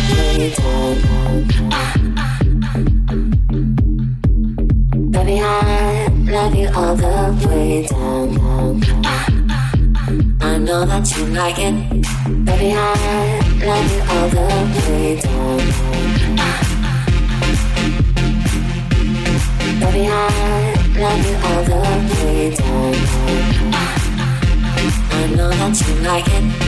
way down. Baby, I love you all the way down. I know that you like it. Baby, I love you all the way down. Baby, I love you all the way down. I know that you like it.